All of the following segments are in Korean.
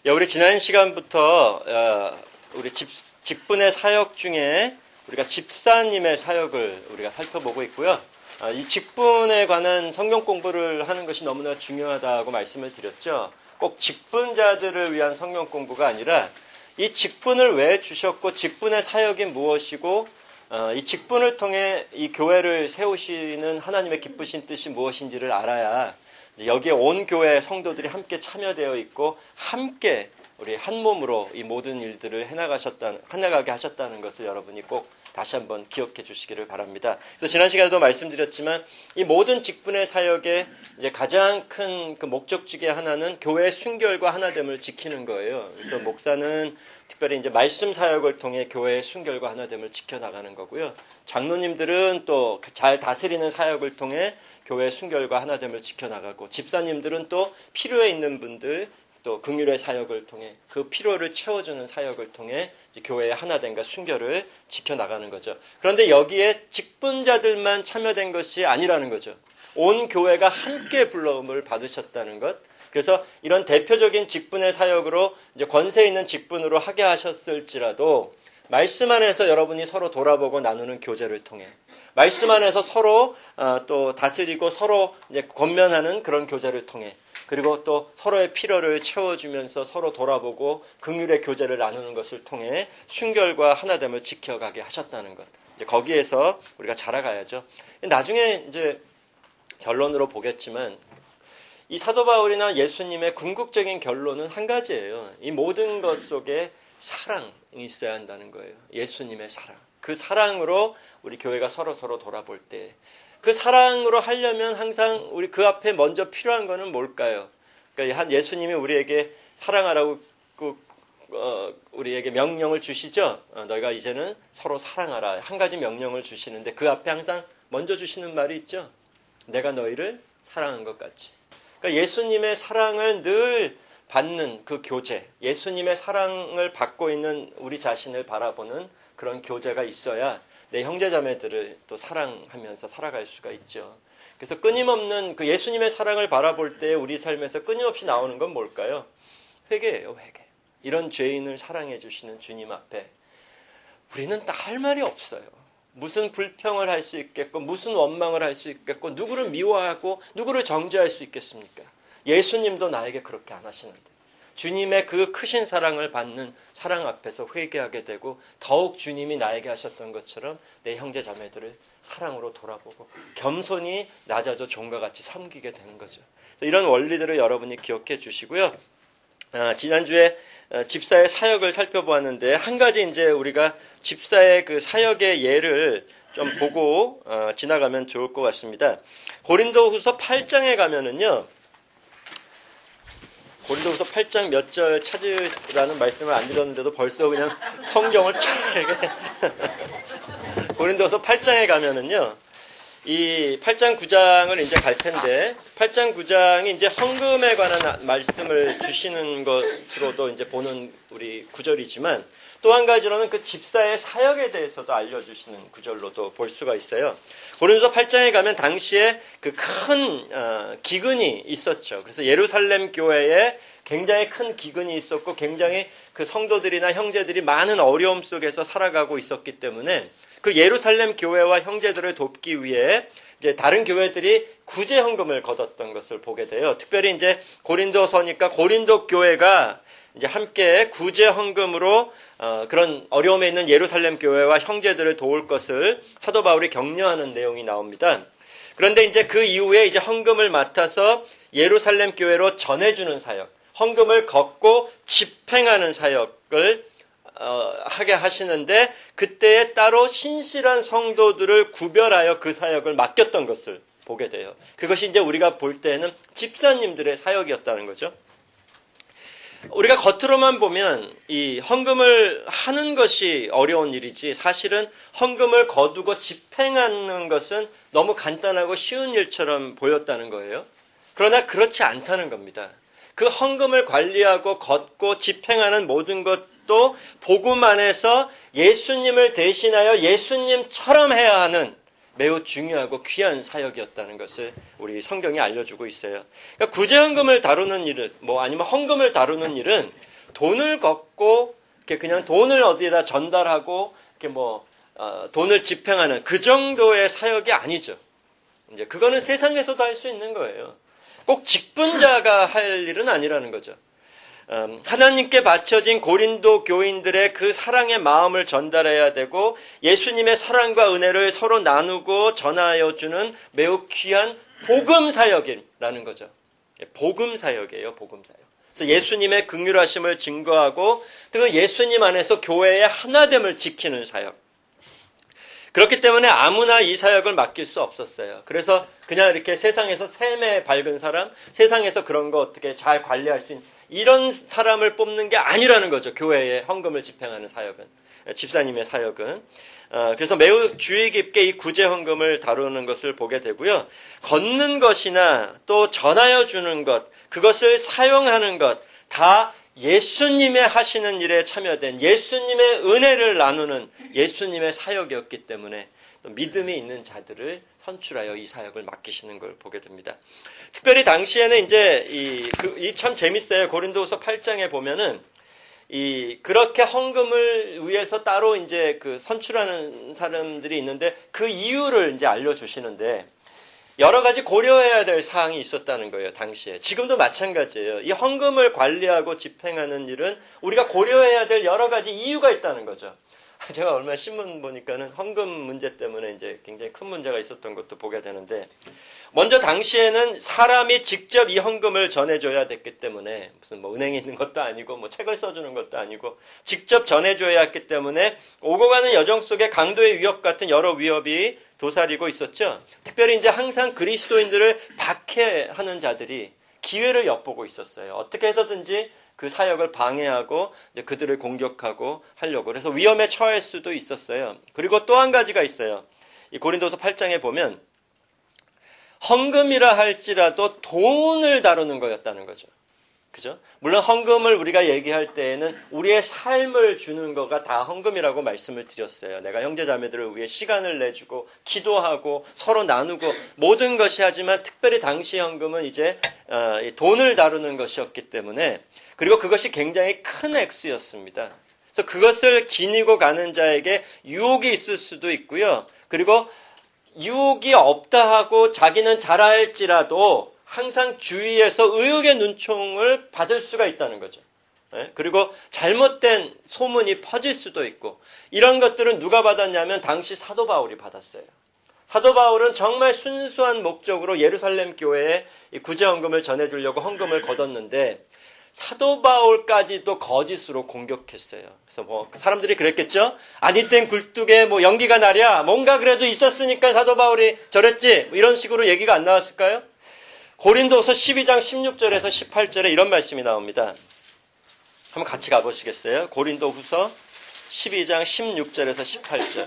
우리 지난 시간부터 우리 직분의 사역 중에 우리가 집사님의 사역을 우리가 살펴보고 있고요. 이 직분에 관한 성경 공부를 하는 것이 너무나 중요하다고 말씀을 드렸죠. 꼭 직분자들을 위한 성경 공부가 아니라 이 직분을 왜 주셨고 직분의 사역이 무엇이고 이 직분을 통해 이 교회를 세우시는 하나님의 기쁘신 뜻이 무엇인지를 알아야 여기에 온 교회 성도들이 함께 참여되어 있고 함께 우리 한 몸으로 이 모든 일들을 해나가게 하셨다는 것을 여러분이 꼭 다시 한번 기억해 주시기를 바랍니다. 그래서 지난 시간에도 말씀드렸지만 이 모든 직분의 사역의 이제 가장 큰 그 목적 중에 하나는 교회의 순결과 하나됨을 지키는 거예요. 그래서 목사는 특별히 이제 말씀 사역을 통해 교회의 순결과 하나됨을 지켜나가는 거고요. 장로님들은 또 잘 다스리는 사역을 통해 교회의 순결과 하나됨을 지켜나가고, 집사님들은 또 필요에 있는 분들, 또 긍휼의 사역을 통해 그 필요를 채워주는 사역을 통해 교회의 하나됨과 순결을 지켜나가는 거죠. 그런데 여기에 직분자들만 참여된 것이 아니라는 거죠. 온 교회가 함께 불러옴을 받으셨다는 것. 그래서 이런 대표적인 직분의 사역으로 이제 권세 있는 직분으로 하게 하셨을지라도 말씀 안에서 여러분이 서로 돌아보고 나누는 교제를 통해, 말씀 안에서 서로 또 다스리고 서로 이제 권면하는 그런 교제를 통해, 그리고 또 서로의 필요를 채워주면서 서로 돌아보고 긍휼의 교제를 나누는 것을 통해 순결과 하나됨을 지켜가게 하셨다는 것. 이제 거기에서 우리가 자라가야죠. 나중에 이제 결론으로 보겠지만 이 사도 바울이나 예수님의 궁극적인 결론은 한 가지예요. 이 모든 것 속에 사랑이 있어야 한다는 거예요. 예수님의 사랑. 그 사랑으로 우리 교회가 서로 돌아볼 때, 그 사랑으로 하려면 항상 우리 그 앞에 먼저 필요한 거는 뭘까요? 그러니까 예수님이 우리에게 사랑하라고 우리에게 명령을 주시죠. 너희가 이제는 서로 사랑하라. 한 가지 명령을 주시는데 그 앞에 항상 먼저 주시는 말이 있죠. 내가 너희를 사랑한 것 같이. 그러니까 예수님의 사랑을 늘 받는 그 교제, 예수님의 사랑을 받고 있는 우리 자신을 바라보는 그런 교제가 있어야 내 형제자매들을 또 사랑하면서 살아갈 수가 있죠. 그래서 끊임없는 그 예수님의 사랑을 바라볼 때 우리 삶에서 끊임없이 나오는 건 뭘까요? 회개예요, 회개. 이런 죄인을 사랑해 주시는 주님 앞에 우리는 할 말이 없어요. 무슨 불평을 할 수 있겠고, 무슨 원망을 할 수 있겠고, 누구를 미워하고 누구를 정죄할 수 있겠습니까? 예수님도 나에게 그렇게 안 하시는데, 주님의 그 크신 사랑을 받는 사랑 앞에서 회개하게 되고, 더욱 주님이 나에게 하셨던 것처럼 내 형제 자매들을 사랑으로 돌아보고 겸손히 낮아져 종과 같이 섬기게 되는 거죠. 이런 원리들을 여러분이 기억해 주시고요. 지난주에 집사의 사역을 살펴보았는데, 한 가지 이제 우리가 집사의 그 사역의 예를 좀 보고 지나가면 좋을 것 같습니다. 고린도후서 8장에 가면은요, 고린도후서 8장 몇 절 찾으라는 말씀을 안 드렸는데도 벌써 그냥 성경을 쫙 이렇게 고린도후서 8장에 가면은요, 이 8장 9장을 이제 갈 텐데, 8장 9장이 이제 헌금에 관한 말씀을 주시는 것으로도 이제 보는 우리 구절이지만, 또 한 가지로는 그 집사의 사역에 대해서도 알려주시는 구절로도 볼 수가 있어요. 고린도서 8장에 가면 당시에 그 큰 기근이 있었죠. 그래서 예루살렘 교회에 굉장히 큰 기근이 있었고, 굉장히 그 성도들이나 형제들이 많은 어려움 속에서 살아가고 있었기 때문에 그 예루살렘 교회와 형제들을 돕기 위해 이제 다른 교회들이 구제 헌금을 거뒀던 것을 보게 돼요. 특별히 이제 고린도서니까 고린도 교회가 이제 함께 구제 헌금으로 그런 어려움에 있는 예루살렘 교회와 형제들을 도울 것을 사도 바울이 격려하는 내용이 나옵니다. 그런데 이제 그 이후에 이제 헌금을 맡아서 예루살렘 교회로 전해주는 사역, 헌금을 걷고 집행하는 사역을 하게 하시는데, 그때에 따로 신실한 성도들을 구별하여 그 사역을 맡겼던 것을 보게 돼요. 그것이 이제 우리가 볼 때는 집사님들의 사역이었다는 거죠. 우리가 겉으로만 보면 이 헌금을 하는 것이 어려운 일이지, 사실은 헌금을 거두고 집행하는 것은 너무 간단하고 쉬운 일처럼 보였다는 거예요. 그러나 그렇지 않다는 겁니다. 그 헌금을 관리하고 걷고 집행하는 모든 것도 복음 안에서 예수님을 대신하여 예수님처럼 해야 하는 매우 중요하고 귀한 사역이었다는 것을 우리 성경이 알려주고 있어요. 그러니까 구제헌금을 다루는 일은, 아니면 헌금을 다루는 일은 돈을 걷고 이렇게 그냥 돈을 어디에다 전달하고 이렇게 돈을 집행하는 그 정도의 사역이 아니죠. 이제 그거는 세상에서도 할 수 있는 거예요. 꼭 직분자가 할 일은 아니라는 거죠. 하나님께 바쳐진 고린도 교인들의 그 사랑의 마음을 전달해야 되고 예수님의 사랑과 은혜를 서로 나누고 전하여 주는 매우 귀한 복음 사역이라는 거죠. 복음 사역이에요, 복음 사역. 그래서 예수님의 긍휼하심을 증거하고 그 예수님 안에서 교회의 하나됨을 지키는 사역. 그렇기 때문에 아무나 이 사역을 맡길 수 없었어요. 그래서 그냥 이렇게 세상에서 샘에 밝은 사람, 세상에서 그런 거 어떻게 잘 관리할 수 있는 이런 사람을 뽑는 게 아니라는 거죠. 교회의 헌금을 집행하는 사역은, 집사님의 사역은. 그래서 매우 주의 깊게 이 구제 헌금을 다루는 것을 보게 되고요. 걷는 것이나 또 전하여 주는 것, 그것을 사용하는 것, 다 예수님의 하시는 일에 참여된 예수님의 은혜를 나누는 예수님의 사역이었기 때문에 또 믿음이 있는 자들을 선출하여 이 사역을 맡기시는 걸 보게 됩니다. 특별히 당시에는 이제 이 참 재밌어요. 고린도후서 8장에 보면은 그렇게 헌금을 위해서 따로 이제 그 선출하는 사람들이 있는데 그 이유를 이제 알려주시는데 여러 가지 고려해야 될 사항이 있었다는 거예요, 당시에. 지금도 마찬가지예요. 이 헌금을 관리하고 집행하는 일은 우리가 고려해야 될 여러 가지 이유가 있다는 거죠. 제가 얼마 신문 보니까는 헌금 문제 때문에 이제 굉장히 큰 문제가 있었던 것도 보게 되는데, 먼저 당시에는 사람이 직접 이 헌금을 전해줘야 됐기 때문에, 무슨 은행에 있는 것도 아니고, 책을 써주는 것도 아니고, 직접 전해줘야 했기 때문에, 오고 가는 여정 속에 강도의 위협 같은 여러 위협이 도사리고 있었죠. 특별히 이제 항상 그리스도인들을 박해하는 자들이 기회를 엿보고 있었어요. 어떻게 해서든지 그 사역을 방해하고 이제 그들을 공격하고 하려고. 그래서 위험에 처할 수도 있었어요. 그리고 또 한 가지가 있어요. 이 고린도서 8장에 보면 헌금이라 할지라도 돈을 다루는 거였다는 거죠. 그죠? 물론 헌금을 우리가 얘기할 때에는 우리의 삶을 주는 거가 다 헌금이라고 말씀을 드렸어요. 내가 형제자매들을 위해 시간을 내주고 기도하고 서로 나누고 모든 것이 하지만 특별히 당시 헌금은 이제 돈을 다루는 것이었기 때문에 그리고 그것이 굉장히 큰 액수였습니다. 그래서 그것을 지니고 가는 자에게 유혹이 있을 수도 있고요. 그리고 유혹이 없다 하고 자기는 잘할지라도 항상 주위에서 의혹의 눈총을 받을 수가 있다는 거죠. 그리고 잘못된 소문이 퍼질 수도 있고 이런 것들은 누가 받았냐면 당시 사도 바울이 받았어요. 사도 바울은 정말 순수한 목적으로 예루살렘 교회에 구제헌금을 전해주려고 헌금을 거뒀는데 사도 바울까지도 거짓으로 공격했어요. 그래서 사람들이 그랬겠죠? 아니 땐 굴뚝에 연기가 나랴 뭔가 그래도 있었으니까 사도 바울이 저랬지 이런 식으로 얘기가 안 나왔을까요? 고린도서 12장 16절에서 18절에 이런 말씀이 나옵니다. 한번 같이 가보시겠어요? 고린도후서 12장 16절에서 18절.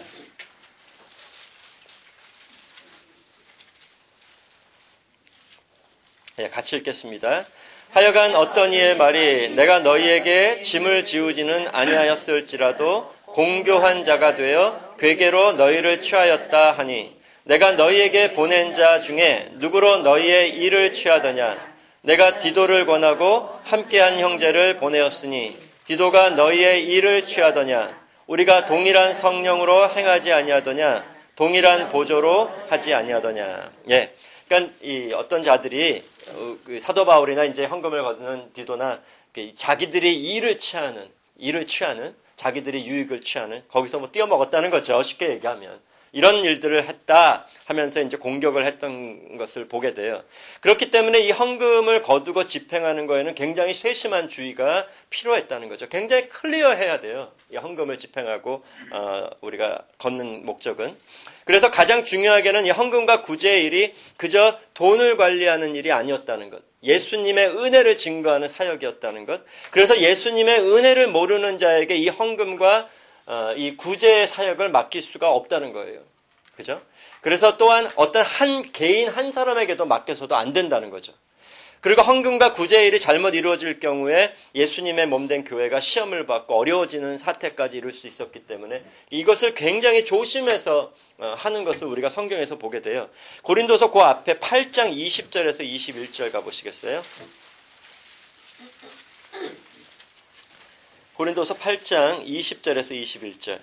네, 같이 읽겠습니다. 하여간 어떤 이의 말이 내가 너희에게 짐을 지우지는 아니하였을지라도 공교한 자가 되어 괴계로 너희를 취하였다 하니 내가 너희에게 보낸 자 중에 누구로 너희의 일을 취하더냐? 내가 디도를 권하고 함께한 형제를 보내었으니 디도가 너희의 일을 취하더냐? 우리가 동일한 성령으로 행하지 아니하더냐? 동일한 보조로 하지 아니하더냐? 예. 그러니까 어떤 자들이 사도 바울이나 이제 헌금을 거두는 디도나 자기들이 일을 취하는 자기들이 유익을 취하는 거기서 띄어먹었다는 거죠. 쉽게 얘기하면. 이런 일들을 했다 하면서 이제 공격을 했던 것을 보게 돼요. 그렇기 때문에 이 헌금을 거두고 집행하는 거에는 굉장히 세심한 주의가 필요했다는 거죠. 굉장히 클리어해야 돼요. 이 헌금을 집행하고 우리가 걷는 목적은. 그래서 가장 중요하게는 이 헌금과 구제의 일이 그저 돈을 관리하는 일이 아니었다는 것. 예수님의 은혜를 증거하는 사역이었다는 것. 그래서 예수님의 은혜를 모르는 자에게 이 헌금과 이 구제의 사역을 맡길 수가 없다는 거예요. 그죠? 그래서 또한 어떤 한 개인 한 사람에게도 맡겨서도 안 된다는 거죠. 그리고 헌금과 구제의 일이 잘못 이루어질 경우에 예수님의 몸된 교회가 시험을 받고 어려워지는 사태까지 이룰 수 있었기 때문에 이것을 굉장히 조심해서 하는 것을 우리가 성경에서 보게 돼요. 고린도서 그 앞에 8장 20절에서 21절 가보시겠어요? 고린도서 8장 20절에서 21절.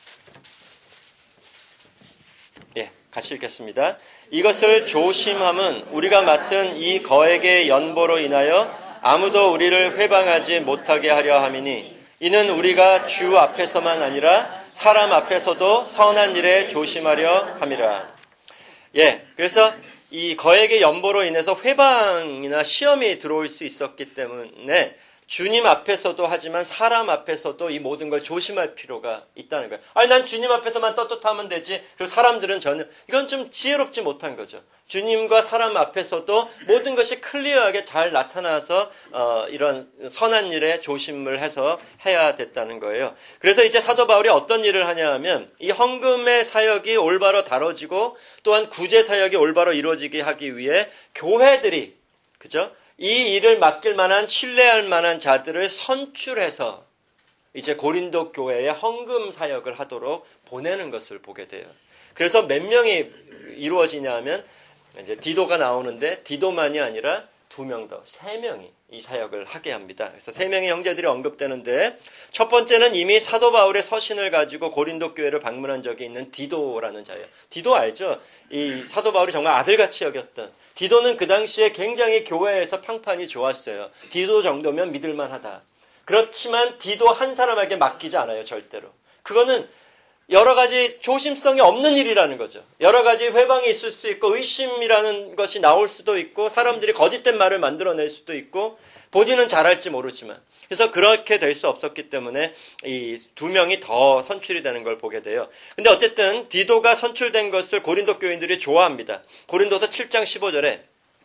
예, 같이 읽겠습니다. 이것을 조심함은 우리가 맡은 이 거액의 연보로 인하여 아무도 우리를 회방하지 못하게 하려 함이니 이는 우리가 주 앞에서만 아니라 사람 앞에서도 선한 일에 조심하려 함이라. 예, 그래서 이 거액의 연보로 인해서 회방이나 시험이 들어올 수 있었기 때문에 주님 앞에서도 하지만 사람 앞에서도 이 모든 걸 조심할 필요가 있다는 거예요. 아니, 난 주님 앞에서만 떳떳하면 되지. 그리고 사람들은 전혀, 이건 좀 지혜롭지 못한 거죠. 주님과 사람 앞에서도 모든 것이 클리어하게 잘 나타나서 이런 선한 일에 조심을 해서 해야 됐다는 거예요. 그래서 이제 사도 바울이 어떤 일을 하냐 하면 이 헌금의 사역이 올바로 다뤄지고 또한 구제 사역이 올바로 이루어지게 하기 위해 교회들이, 그죠? 이 일을 맡길 만한, 신뢰할 만한 자들을 선출해서 이제 고린도 교회에 헌금 사역을 하도록 보내는 것을 보게 돼요. 그래서 몇 명이 이루어지냐 하면 이제 디도가 나오는데 디도만이 아니라 2명 더, 3명이 이 사역을 하게 합니다. 그래서 3명의 형제들이 언급되는데 첫 번째는 이미 사도 바울의 서신을 가지고 고린도 교회를 방문한 적이 있는 디도라는 자예요. 디도 알죠? 이 사도 바울이 정말 아들같이 여겼던. 디도는 그 당시에 굉장히 교회에서 평판이 좋았어요. 디도 정도면 믿을만하다. 그렇지만 디도 한 사람에게 맡기지 않아요, 절대로. 그거는 여러 가지 조심성이 없는 일이라는 거죠. 여러 가지 회방이 있을 수 있고 의심이라는 것이 나올 수도 있고 사람들이 거짓된 말을 만들어낼 수도 있고 본인은 잘할지 모르지만 그래서 그렇게 될 수 없었기 때문에 이 2명이 더 선출이 되는 걸 보게 돼요. 근데 어쨌든 디도가 선출된 것을 고린도 교인들이 좋아합니다. 고린도서 7장 15절에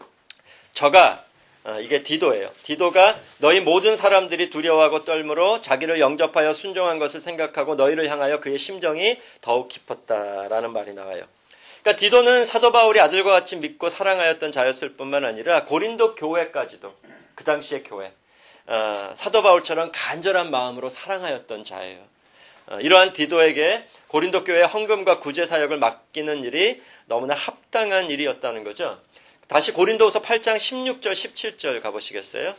저가 이게 디도예요. 디도가 너희 모든 사람들이 두려워하고 떨므로 자기를 영접하여 순종한 것을 생각하고 너희를 향하여 그의 심정이 더욱 깊었다라는 말이 나와요. 그러니까 디도는 사도 바울이 아들과 같이 믿고 사랑하였던 자였을 뿐만 아니라 고린도 교회까지도 그 당시의 교회 사도 바울처럼 간절한 마음으로 사랑하였던 자예요. 이러한 디도에게 고린도 교회 헌금과 구제 사역을 맡기는 일이 너무나 합당한 일이었다는 거죠. 다시 고린도후서 8장 16절 17절 가보시겠어요?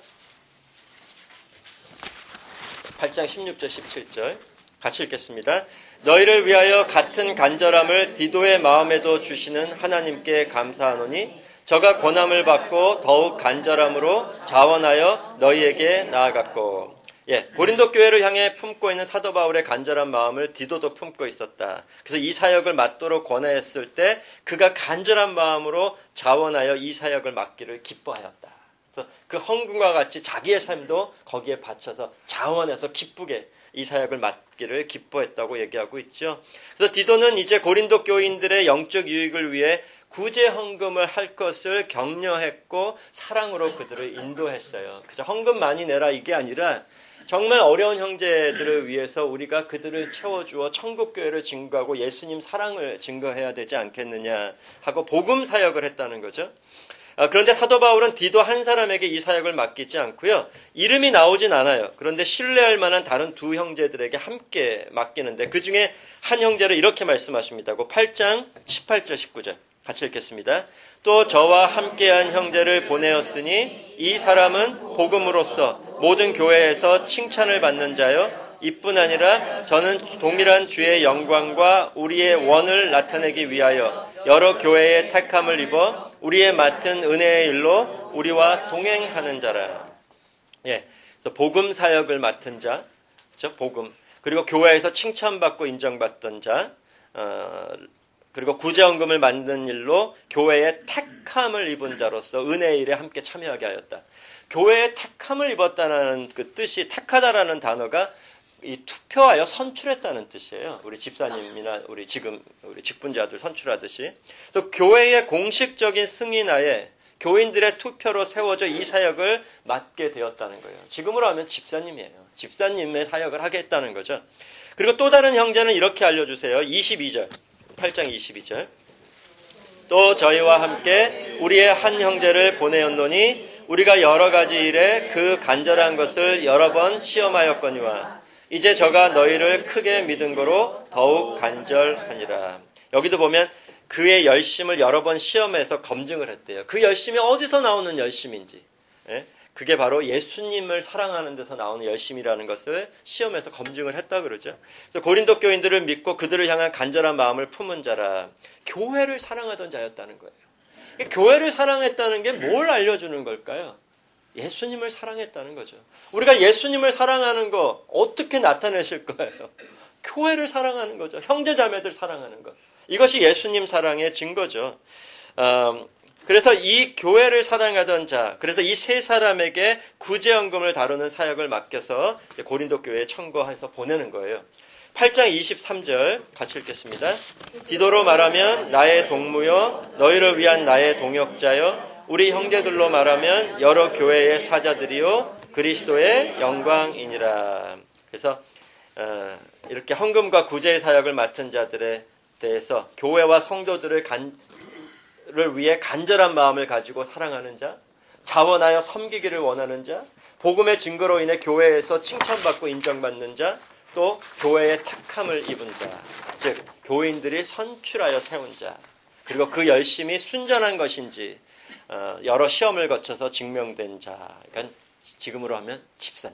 8장 16절 17절 같이 읽겠습니다. 너희를 위하여 같은 간절함을 디도의 마음에도 주시는 하나님께 감사하노니 저가 권함을 받고 더욱 간절함으로 자원하여 너희에게 나아갔고. 예, 고린도 교회를 향해 품고 있는 사도 바울의 간절한 마음을 디도도 품고 있었다. 그래서 이 사역을 맡도록 권하였을 때 그가 간절한 마음으로 자원하여 이 사역을 맡기를 기뻐하였다. 그래서 그 헌금과 같이 자기의 삶도 거기에 바쳐서 자원해서 기쁘게 이 사역을 맡기를 기뻐했다고 얘기하고 있죠. 그래서 디도는 이제 고린도 교인들의 영적 유익을 위해 구제 헌금을 할 것을 격려했고 사랑으로 그들을 인도했어요. 그래서 헌금 많이 내라 이게 아니라 정말 어려운 형제들을 위해서 우리가 그들을 채워주어 천국교회를 증거하고 예수님 사랑을 증거해야 되지 않겠느냐 하고 복음 사역을 했다는 거죠. 그런데 사도 바울은 디도 한 사람에게 이 사역을 맡기지 않고요. 이름이 나오진 않아요. 그런데 신뢰할 만한 다른 2 형제들에게 함께 맡기는데 그 중에 한 형제를 이렇게 말씀하십니다. 8장 18절 19절 같이 읽겠습니다. 또 저와 함께한 형제를 보내었으니 이 사람은 복음으로써 모든 교회에서 칭찬을 받는 자요. 이뿐 아니라 저는 동일한 주의 영광과 우리의 원을 나타내기 위하여 여러 교회의 택함을 입어 우리의 맡은 은혜의 일로 우리와 동행하는 자라. 예, 그래서 복음 사역을 맡은 자, 그렇죠? 복음. 그리고 교회에서 칭찬받고 인정받던 자, 그리고 구제헌금을 만든 일로 교회의 택함을 입은 자로서 은혜의 일에 함께 참여하게 하였다. 교회의 택함을 입었다는 그 뜻이 택하다라는 단어가 이 투표하여 선출했다는 뜻이에요. 우리 집사님이나 우리 직분자들 선출하듯이. 그래서 교회의 공식적인 승인하에 교인들의 투표로 세워져 이 사역을 맡게 되었다는 거예요. 지금으로 하면 집사님이에요. 집사님의 사역을 하겠다는 거죠. 그리고 또 다른 형제는 이렇게 알려주세요. 22절. 8장 22절. 또 저희와 함께 우리의 한 형제를 보내었노니 우리가 여러 가지 일에 그 간절한 것을 여러 번 시험하였거니와 이제 저가 너희를 크게 믿은 거로 더욱 간절하니라. 여기도 보면 그의 열심을 여러 번 시험해서 검증을 했대요. 그 열심이 어디서 나오는 열심인지. 예? 그게 바로 예수님을 사랑하는 데서 나오는 열심이라는 것을 시험에서 검증을 했다 그러죠. 그래서 고린도 교인들을 믿고 그들을 향한 간절한 마음을 품은 자라. 교회를 사랑하던 자였다는 거예요. 교회를 사랑했다는 게 뭘 알려주는 걸까요? 예수님을 사랑했다는 거죠. 우리가 예수님을 사랑하는 거 어떻게 나타내실 거예요? 교회를 사랑하는 거죠. 형제자매들 사랑하는 것. 이것이 예수님 사랑의 증거죠. 그래서 이 교회를 사랑하던 자, 그래서 이 세 사람에게 구제연금을 다루는 사역을 맡겨서 고린도 교회에 청구해서 보내는 거예요. 8장 23절 같이 읽겠습니다. 디도로 말하면 나의 동무요 너희를 위한 나의 동역자요 우리 형제들로 말하면 여러 교회의 사자들이요 그리스도의 영광이니라. 그래서 이렇게 헌금과 구제 사역을 맡은 자들에 대해서 교회와 성도들을 위해 간절한 마음을 가지고 사랑하는 자, 자원하여 섬기기를 원하는 자, 복음의 증거로 인해 교회에서 칭찬받고 인정받는 자, 또 교회의 택함을 입은 자, 즉 교인들이 선출하여 세운 자, 그리고 그 열심이 순전한 것인지 여러 시험을 거쳐서 증명된 자, 그러니까 지금으로 하면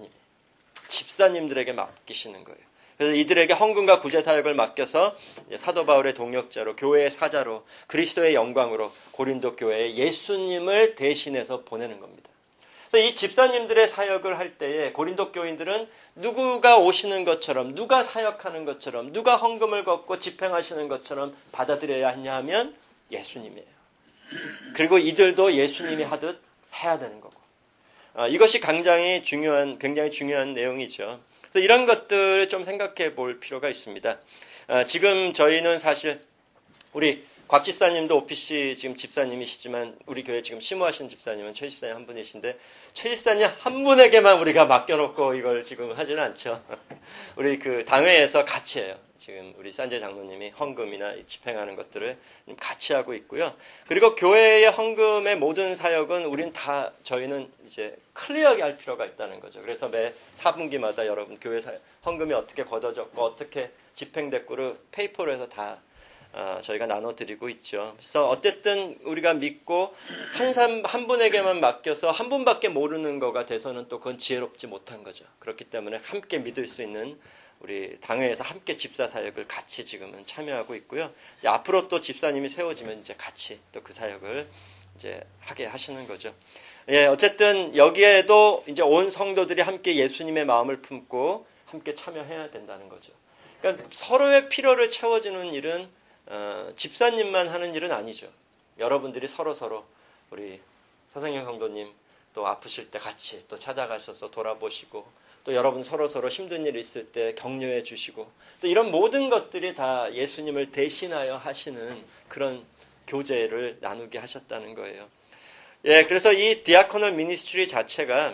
집사님들에게 맡기시는 거예요. 그래서 이들에게 헌금과 구제 사역을 맡겨서 사도 바울의 동역자로 교회의 사자로 그리스도의 영광으로 고린도 교회에 예수님을 대신해서 보내는 겁니다. 그래서 이 집사님들의 사역을 할 때에 고린도 교인들은 누구가 오시는 것처럼, 누가 사역하는 것처럼, 누가 헌금을 걷고 집행하시는 것처럼 받아들여야 하냐 하면 예수님이에요. 그리고 이들도 예수님이 하듯 해야 되는 거고. 이것이 굉장히 중요한 내용이죠. 그래서 이런 것들을 좀 생각해 볼 필요가 있습니다. 지금 저희는 사실 우리 곽 집사님도 OPC 지금 집사님이시지만 우리 교회 지금 심호하신 집사님은 최 집사님 한 분이신데 최 집사님 한 분에게만 우리가 맡겨놓고 이걸 지금 하지는 않죠. 우리 그 당회에서 같이 해요. 지금 우리 산재 장로님이 헌금이나 집행하는 것들을 같이 하고 있고요. 그리고 교회의 헌금의 모든 사역은 저희는 이제 클리어하게 할 필요가 있다는 거죠. 그래서 매 4분기마다 여러분 교회 헌금이 어떻게 걷어졌고 어떻게 집행됐고를 페이퍼로 해서 다 저희가 나눠드리고 있죠. 그래서 어쨌든 우리가 믿고 한 분에게만 맡겨서 한 분밖에 모르는 거가 돼서는 또 그건 지혜롭지 못한 거죠. 그렇기 때문에 함께 믿을 수 있는 우리 당회에서 함께 집사 사역을 같이 지금은 참여하고 있고요. 이제 앞으로 또 집사님이 세워지면 이제 같이 또 그 사역을 이제 하게 하시는 거죠. 예, 어쨌든 여기에도 이제 온 성도들이 함께 예수님의 마음을 품고 함께 참여해야 된다는 거죠. 그러니까 서로의 필요를 채워주는 일은 집사님만 하는 일은 아니죠. 여러분들이 서로 우리 서성영 성도님 또 아프실 때 같이 또 찾아가셔서 돌아보시고 또 여러분 서로 힘든 일 있을 때 격려해 주시고 또 이런 모든 것들이 다 예수님을 대신하여 하시는 그런 교제를 나누게 하셨다는 거예요. 예, 그래서 이 디아코널 미니스트리 자체가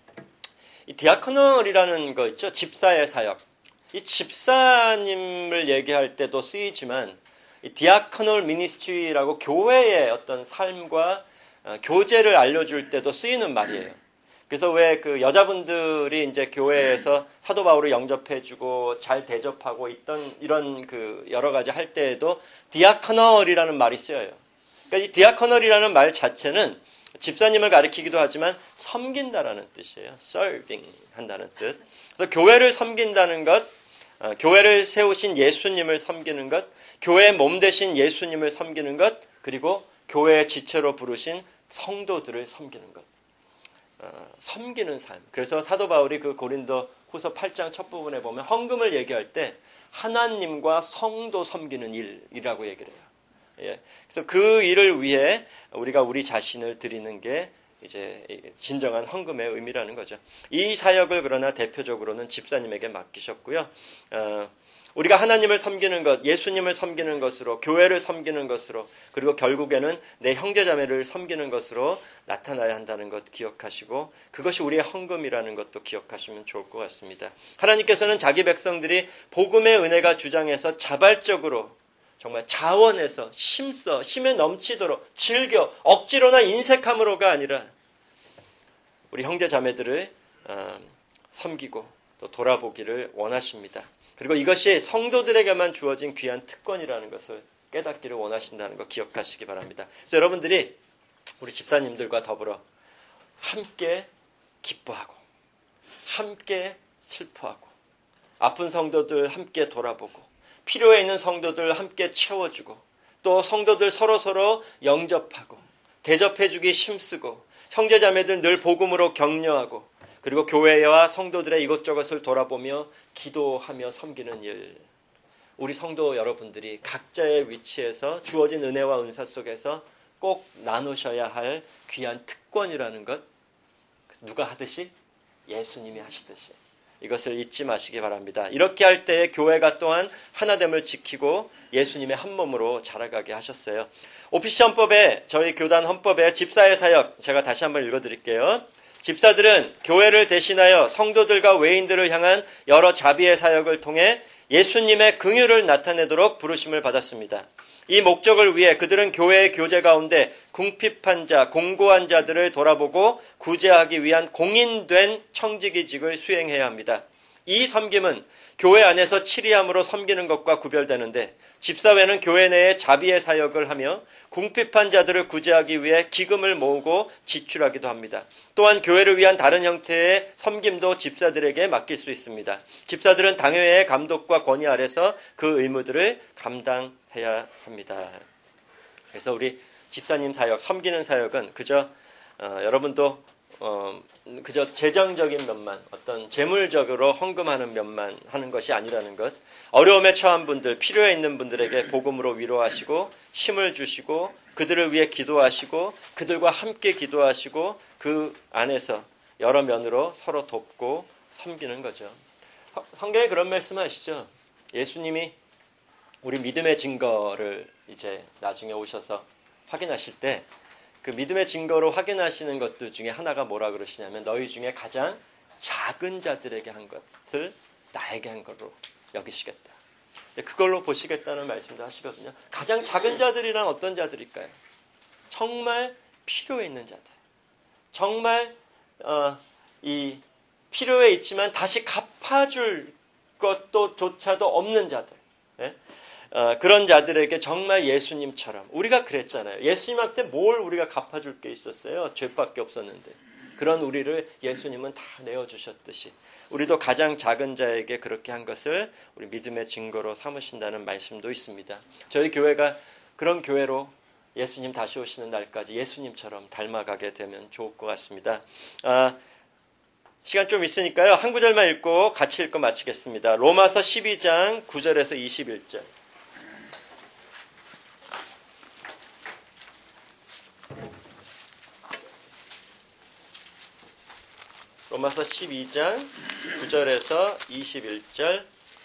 이 디아코널이라는 거 있죠. 집사의 사역. 이 집사님을 얘기할 때도 쓰이지만 이 디아코널 미니스트리라고 교회의 어떤 삶과 교제를 알려줄 때도 쓰이는 말이에요. 그래서 왜 그 여자분들이 이제 교회에서 사도 바울을 영접해주고 잘 대접하고 있던 이런 그 여러 가지 할 때에도 디아코널이라는 말이 쓰여요. 그러니까 이 디아코널이라는 말 자체는 집사님을 가리키기도 하지만 섬긴다라는 뜻이에요. serving 한다는 뜻. 그래서 교회를 섬긴다는 것, 교회를 세우신 예수님을 섬기는 것, 교회의 몸 되신 예수님을 섬기는 것, 그리고 교회의 지체로 부르신 성도들을 섬기는 것. 섬기는 삶. 그래서 사도 바울이 그 고린도 후서 8장 첫 부분에 보면 헌금을 얘기할 때 하나님과 성도 섬기는 일이라고 얘기를 해요. 예. 그래서 그 일을 위해 우리가 우리 자신을 드리는 게 이제 진정한 헌금의 의미라는 거죠. 이 사역을 그러나 대표적으로는 집사님에게 맡기셨고요. 우리가 하나님을 섬기는 것, 예수님을 섬기는 것으로, 교회를 섬기는 것으로, 그리고 결국에는 내 형제자매를 섬기는 것으로 나타나야 한다는 것 기억하시고 그것이 우리의 헌금이라는 것도 기억하시면 좋을 것 같습니다. 하나님께서는 자기 백성들이 복음의 은혜가 주장해서 자발적으로 정말 자원해서 힘에 넘치도록 즐겨 억지로나 인색함으로가 아니라 우리 형제자매들을 섬기고 또 돌아보기를 원하십니다. 그리고 이것이 성도들에게만 주어진 귀한 특권이라는 것을 깨닫기를 원하신다는 거 기억하시기 바랍니다. 그래서 여러분들이 우리 집사님들과 더불어 함께 기뻐하고 함께 슬퍼하고 아픈 성도들 함께 돌아보고 필요해 있는 성도들 함께 채워주고 또 성도들 서로서로 영접하고 대접해주기 힘쓰고 형제자매들 늘 복음으로 격려하고 그리고 교회와 성도들의 이것저것을 돌아보며 기도하며 섬기는 일. 우리 성도 여러분들이 각자의 위치에서 주어진 은혜와 은사 속에서 꼭 나누셔야 할 귀한 특권이라는 것. 누가 하듯이? 예수님이 하시듯이. 이것을 잊지 마시기 바랍니다. 이렇게 할 때에 교회가 또한 하나됨을 지키고 예수님의 한 몸으로 자라가게 하셨어요. 오피시 헌법에 저희 교단 헌법에 집사의 사역 제가 다시 한번 읽어드릴게요. 집사들은 교회를 대신하여 성도들과 외인들을 향한 여러 자비의 사역을 통해 예수님의 긍휼을 나타내도록 부르심을 받았습니다. 이 목적을 위해 그들은 교회의 교제 가운데 궁핍한 자, 공고한 자들을 돌아보고 구제하기 위한 공인된 청지기직을 수행해야 합니다. 이 섬김은 교회 안에서 치리함으로 섬기는 것과 구별되는데 집사회는 교회 내에 자비의 사역을 하며 궁핍한 자들을 구제하기 위해 기금을 모으고 지출하기도 합니다. 또한 교회를 위한 다른 형태의 섬김도 집사들에게 맡길 수 있습니다. 집사들은 당회의 감독과 권위 아래서 그 의무들을 감당해야 합니다. 그래서 우리 집사님 사역, 섬기는 사역은 그저 여러분도 그저 재정적인 면만, 어떤 재물적으로 헌금하는 면만 하는 것이 아니라는 것. 어려움에 처한 분들, 필요해 있는 분들에게 복음으로 위로하시고 힘을 주시고 그들을 위해 기도하시고 그들과 함께 기도하시고 그 안에서 여러 면으로 서로 돕고 섬기는 거죠. 성경에 그런 말씀 하시죠. 예수님이 우리 믿음의 증거를 이제 나중에 오셔서 확인하실 때 그 믿음의 증거로 확인하시는 것들 중에 하나가 뭐라 그러시냐면 너희 중에 가장 작은 자들에게 한 것을 나에게 한 걸로 여기시겠다. 그걸로 보시겠다는 말씀도 하시거든요. 가장 작은 자들이란 어떤 자들일까요? 정말 필요에 있는 자들. 정말 이 필요에 있지만 다시 갚아줄 것도 조차도 없는 자들. 네? 그런 자들에게 정말 예수님처럼 우리가 그랬잖아요. 예수님한테 뭘 우리가 갚아줄 게 있었어요? 죄밖에 없었는데. 그런 우리를 예수님은 다 내어주셨듯이 우리도 가장 작은 자에게 그렇게 한 것을 우리 믿음의 증거로 삼으신다는 말씀도 있습니다. 저희 교회가 그런 교회로 예수님 다시 오시는 날까지 예수님처럼 닮아가게 되면 좋을 것 같습니다. 시간 좀 있으니까요. 한 구절만 읽고 같이 읽고 마치겠습니다. 로마서 12장 9절에서 21절. 로마서 12장 9절에서 21절.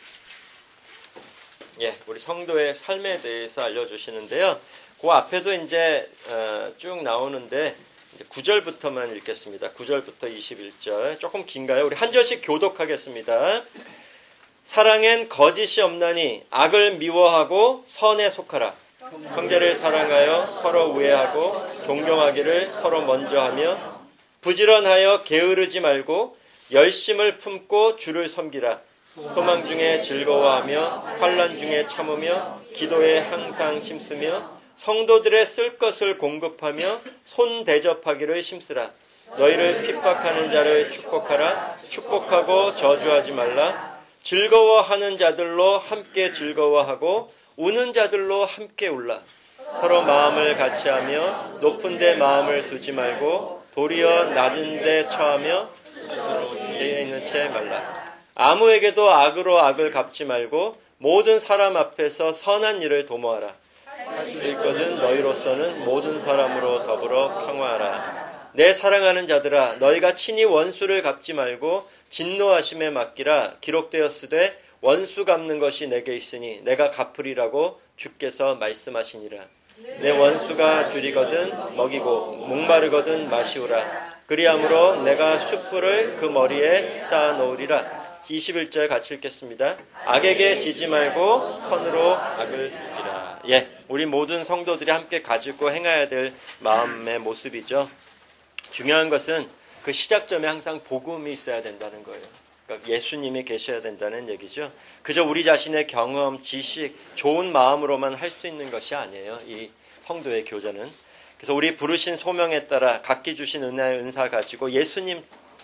우리 성도의 삶에 대해서 알려주시는데요. 그 앞에도 이제 쭉 나오는데 이제 9절부터만 읽겠습니다. 9절부터 21절. 조금 긴가요? 우리 한 절씩 교독하겠습니다. 사랑엔 거짓이 없나니 악을 미워하고 선에 속하라. 형제를 사랑하여 서로 우애하고 존경하기를 서로 먼저 하며 부지런하여 게으르지 말고 열심을 품고 주를 섬기라. 소망 중에 즐거워하며 환난 중에 참으며 기도에 항상 힘쓰며 성도들의 쓸 것을 공급하며 손 대접하기를 힘쓰라. 너희를 핍박하는 자를 축복하라. 축복하고 저주하지 말라. 즐거워하는 자들로 함께 즐거워하고 우는 자들로 함께 울라. 서로 마음을 같이하며 높은 데 마음을 두지 말고 도리어 낮은 데 처하며 되어 있는 채 말라. 아무에게도 악으로 악을 갚지 말고 모든 사람 앞에서 선한 일을 도모하라. 일거든 너희로서는 모든 사람으로 더불어 평화하라. 내 사랑하는 자들아, 너희가 친히 원수를 갚지 말고 진노하심에 맡기라. 기록되었으되 원수 갚는 것이 내게 있으니 내가 갚으리라고 주께서 말씀하시니라. 내 원수가 줄이거든 먹이고 목마르거든 마시우라. 그리함으로 내가 숯불을 그 머리에 쌓아놓으리라. 21절 같이 읽겠습니다. 악에게 지지 말고 선으로 악을 지라. 우리 모든 성도들이 함께 가지고 행해야 될 마음의 모습이죠. 중요한 것은 그 시작점에 항상 복음이 있어야 된다는 거예요. 그러니까 예수님이 계셔야 된다는 얘기죠. 그저 우리 자신의 경험, 지식, 좋은 마음으로만 할 수 있는 것이 아니에요. 이 성도의 교제는. 그래서 우리 부르신 소명에 따라 각기 주신 은혜의 은사 가지고 예수님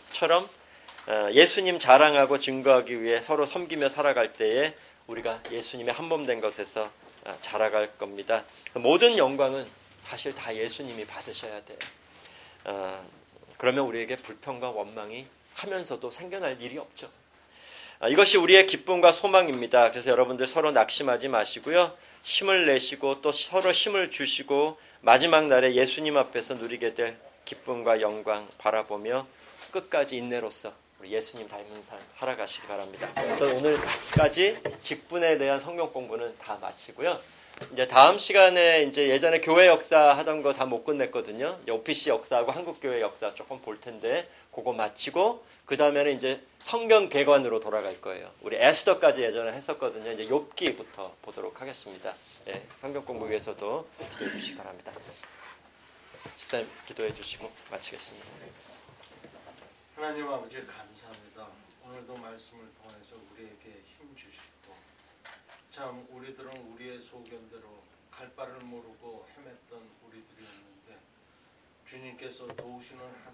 것처럼 예수님 자랑하고 증거하기 위해 서로 섬기며 살아갈 때에 우리가 예수님의 한 몸 된 것에서 자라갈 겁니다. 모든 영광은 사실 다 예수님이 받으셔야 돼요. 그러면 우리에게 불평과 원망이 하면서도 생겨날 일이 없죠. 이것이 우리의 기쁨과 소망입니다. 그래서 여러분들 서로 낙심하지 마시고요. 힘을 내시고 또 서로 힘을 주시고 마지막 날에 예수님 앞에서 누리게 될 기쁨과 영광 바라보며 끝까지 인내로서 우리 예수님 닮은 삶 살아가시기 바랍니다. 그래서 오늘까지 직분에 대한 성경 공부는 다 마치고요. 이제 다음 시간에 이제 예전에 교회 역사 하던 거 다 못 끝냈거든요. 이제 OPC 역사하고 한국교회 역사 조금 볼 텐데 그거 마치고 그 다음에는 이제 성경 개관으로 돌아갈 거예요. 우리 에스더까지 예전에 했었거든요. 이제 욥기부터 보도록 하겠습니다. 예, 성경 공부 위해서도 기도해 주시기 바랍니다. 집사님 기도해 주시고 마치겠습니다. 하나님 아버지 감사합니다. 오늘도 말씀을 통해서 우리에게 힘 주시고 참 우리들은 우리의 소견대로 갈 바를 모르고 헤맸던 우리들이었는데 주님께서 도우시는 하나님